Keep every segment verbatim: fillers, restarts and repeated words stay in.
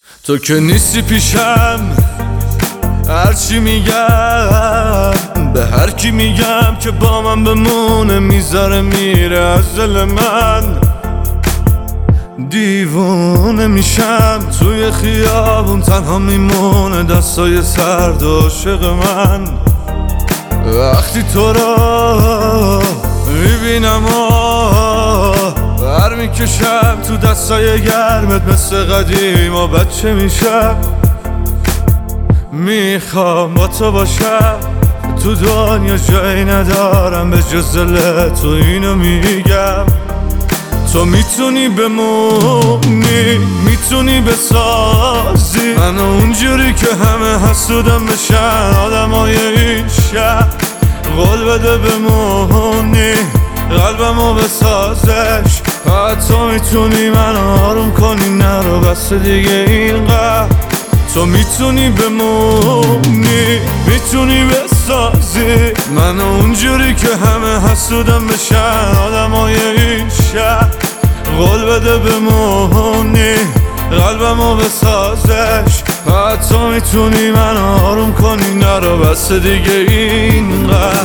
تو که نیستی پیشم، هرچی میگم به هر کی میگم که با من بمونه میذاره میره از دل من. دیوونه میشم توی خیابون تنها میمونه دستای سرد عاشق من. وقتی تو را میبینم بر میکشم تو دستای گرمت مثل قدیم و بچه میشم. میخوام با تو باشم تو دنیا جایی ندارم به جز دل تو، اینو میگم. تو میتونی بمونی، میتونی بسازی منو اونجوری که همه حسودم بشن آدمای این شهر. قول بده بمونی قلبمو بسازش، فقط تو میتونی منو آروم کنی، نرو بس دیگه اینقدر. تو میتونی بمونی، میتونی بسازی منو اونجوری که همه حسودم بشن آدمای این شهر. قول بده بمونی قلبمو بسازش، فقط تو میتونی منو آروم کنی، نرو بس دیگه اینقدر.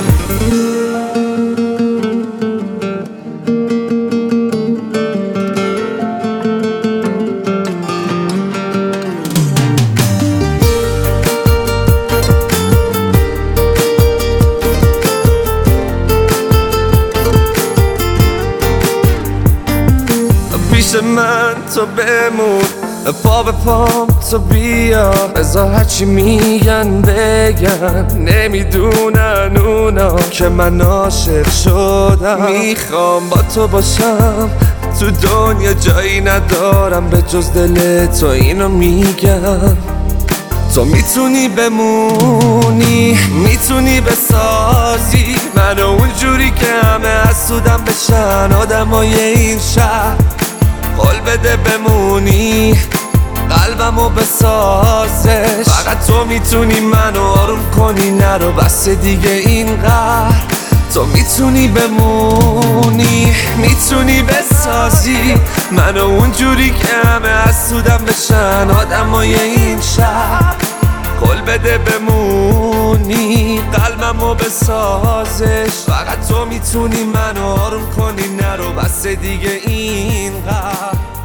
پیش من تو بمون، پا به پام تو بیا، بذار هرچی میگن بگن، نمیدونن اونا که من عاشق شدم. میخوام با تو باشم تو دنیا جایی ندارم به جز دل تو، اینو میگم. تو میتونی بمونی، میتونی بسازی منو اونجوری که همه حسودم بشن آدمای این شهر. قول بده بمونی قلبمو بسازش، فقط تو میتونی منو آروم کنی، نرو بس دیگه اینقدر. تو میتونی بمونی، میتونی بسازی منو اونجوری که همه حسودم بشن آدمای این شهر. قول بده بمونی قلبمو بسازش، فقط تو میتونی منو آروم کنی، نرو بس دیگه اینقدر.